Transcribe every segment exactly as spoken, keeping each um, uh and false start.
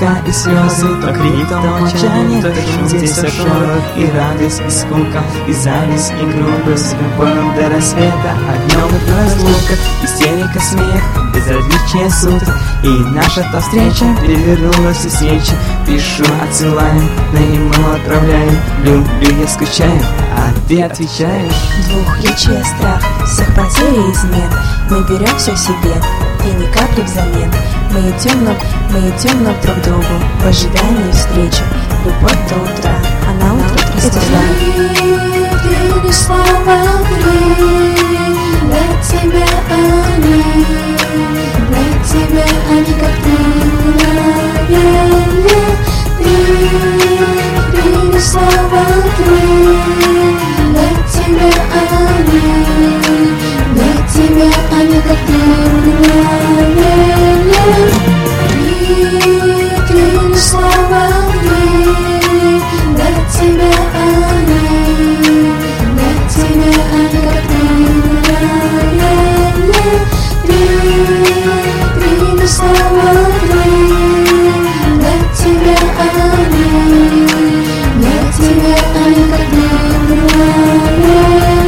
глаза и слезы, то крик, то молчание, то шум здесь шорох, и радость, и скука, и зависть, и грубость, любовь до рассвета, огнем и разлука, истерика, смех, безразличие суток. И наша-то встреча перевернулась все свечи. Пишу, отсылаю, на email отправляю. Люблю, я скучаю, а ты отвечаешь. Двухличие страх, всех потерь и измен. Мы берем все себе, и ни капли взамен. Мы идем, но, мы идем, но друг к другу в ожидании встречи. Любовь до утра, а на утро трясла. Ты не слова три, для тебя они, для тебя они как мгновенье. Ты, ты не слова три, для тебя они, для тебя они как мгновенье. Три, три не слова три, для тебя они, для тебя они как мгновенье. Три, три не слова три, для тебя они, для тебя они как мгновенье.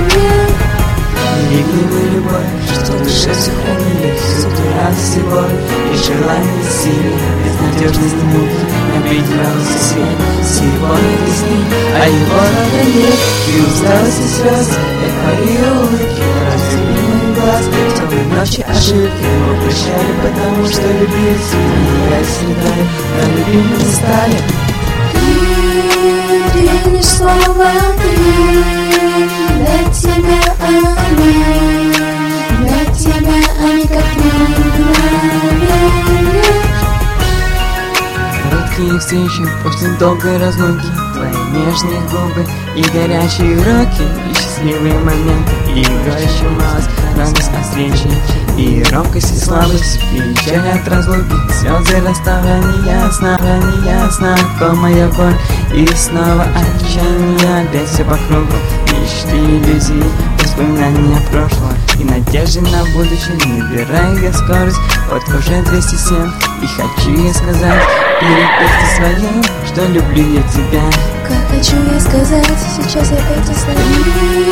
Ревнивая любовь, что в душе сохранили всю ту радость и боль, и желание силы, безнадежность муки, обиделся свет, всего весны, а его рада нет, и усталость и слезы, эйфория улыбки, разлюбимый глаз, в темной ночи ошибки, мы прощали, потому что любили, не средали, но любимыми стали. Ты, ты не слова три, для тебя они, для тебя они как мгновенье. Короткие встречи после долгой разлуки, твои нежные губы и горячие руки, и счастливые моменты, и горячая малость, радость от встречи, и робкость и слабость, печаль от разлуки, слезы расставания, снова неясно, моя боль, и снова отчаяние, опять все по кругу, мечты, иллюзии, воспоминания прошлого, и надежды на будущее, набирая я скорость, вот уже двести семь, и хочу я сказать, перепусти своим, что люблю я тебя. Как хочу я сказать, сейчас я эти слова.